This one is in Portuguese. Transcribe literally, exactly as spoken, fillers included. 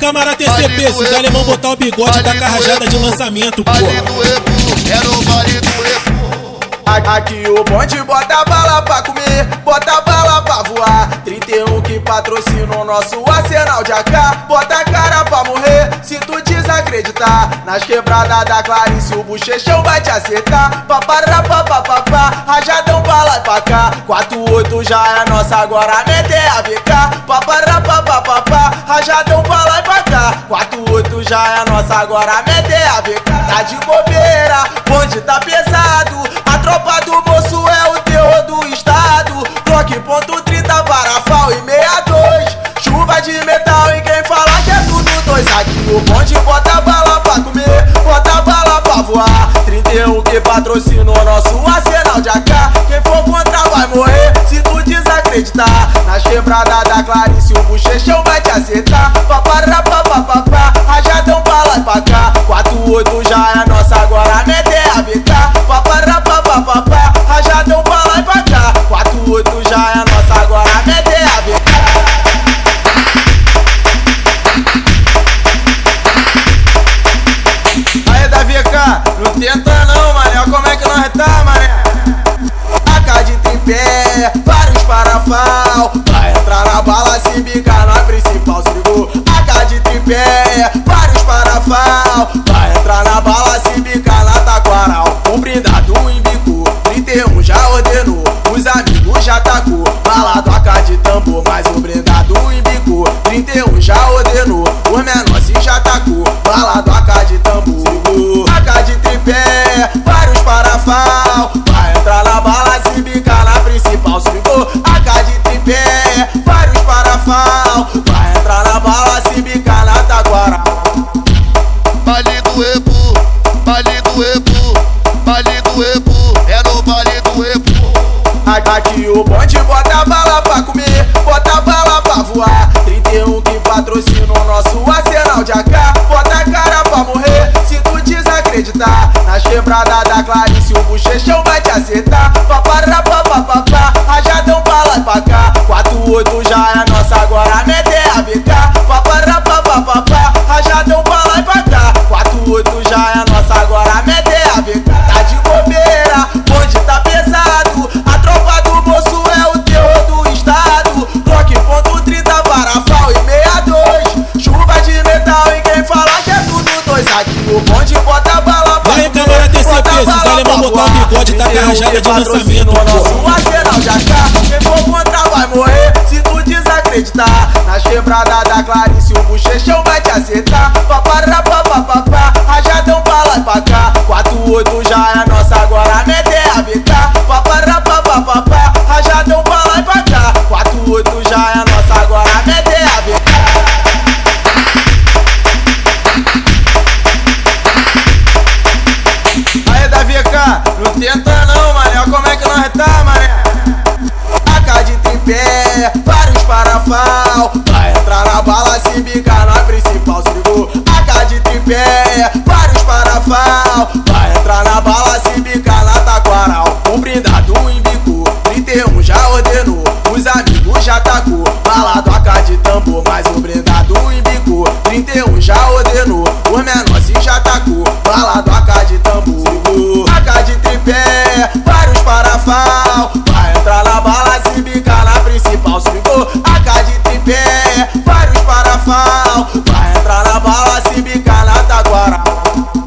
câmara T C P, se os alemão botar o bigode, tá carrajada de lançamento, porra. É no vale do Epo. Aqui o bonde bota bala pra comer, bota bala pra voar. Trinta e um que patrocina o nosso arsenal de A K. Bota a cara pra morrer, se tu desacreditar. Nas quebradas da Clarice o bochechão vai te acertar. Paparapá, papapá, rajadão pra lá e pra cá. Quatro oito já é nossa, agora mete a V K. Paparapá, papapá, rajadão pra lá e pra cá. Quatro oito já é nossa, agora mete a V K. Tá de bobeira, bonde tá pesado. A tropa do moço é o terror do estado. Bloque ponto trinta, parafal e sessenta e dois. Chuva de metal e quem fala que é tudo dois. Aqui o bonde bota bala pra comer, bota bala pra voar. Trinta e um que patrocina o nosso arsenal de A K. Quem for contra vai morrer se tu desacreditar. Nas quebradas da Clarice o bochechão vai te acertar. Paparapá, papapá, rajadão pra lá e pra cá. Quatro oito já é nossa, agora mete a V K. Paparapá, papapá, rajadão pra lá e pra cá. Quatro oito já é nossa, agora mete a V K. Aí da V K, não tenta não, mané, olha como é que nós tá, mané. A K de tripé, vários parafal. Vai entrar na bala, se bicar na principal, se ligou. A K de tripé, vários parafal. Vai entrar na bala, se bicar na taquaral. Um brindado em bico, trinta e um já ordenou. Os amigos já tacou, balado A K de tambor. Mas o brindado em bico, trinta e um já ordenou. O menor se já tacou, balado A K de tambor. A K de tripé, vários parafal. Vai entrar na bala, se bicar na principal, se ligou. A K de tripé, vários parafal. Vai entrar na bala, se bicar na taquaral. Vale do Epo, vale do Epo, vale do Epo. É no vale do Epo. Aqui o bonde bota bala pra comer, bota bala pra voar. Trinta e um que patrocina o nosso arsenal de A K. Bota a cara pra morrer se tu desacreditar. Nas quebradas da Clarice o bochechão vai te acertar. Paparapá, papapá, rajadão pra lá e pra cá. Quatro oito já é nossa, agora mete a V K. Paparapá, papapá, rajadão pra lá e pra cá. Quatro oito já é nossa, agora mete a V K. Tá de bobeira, bonde tá pesado. A tropa do moço é o terror do estado. Bloque ponto trinta, parafal e sessenta e dois. Chuva de metal e quem fala que é tudo dois. Aqui o bonde bota bala pra Vai câmara T C P, se os alemão botar o bigode, tá carrajada de lançamento, nosso porra. arsenal de A K. Quem for contra vai morrer se tu desacreditar. Nas quebradas da Clarice o bochechão vai te acertar. Paparapá, papapá, rajadão pra lá e pra cá. Quatro oito já é nossa, agora mete a V K. Paparapá, papapá, rajadão pra lá e pra cá. Quatro oito já é nossa, agora mete a V K. Aí da V K, não tenta não, mané, olha como é que nós tá, mané. A K de tripé, vários parafal. Vai entrar na bala, se bicar na principal, se ligou. A K de tripé, vários parafal. Vai entrar na bala, se bicar na taquaral. Um brindado em bico, trinta e um já ordenou. Os amigos já tacou, balado A K de tambor. Mas o brindado em bico, trinta e um já ordenou. O menor se já tacou, balado A K de tambor. A K de tripé, vários parafal. Vai entrar na bala, se bicar na principal, se ligou. A K de tripé, vários parafal. Vai entrar na bala, se bicar na taquaral.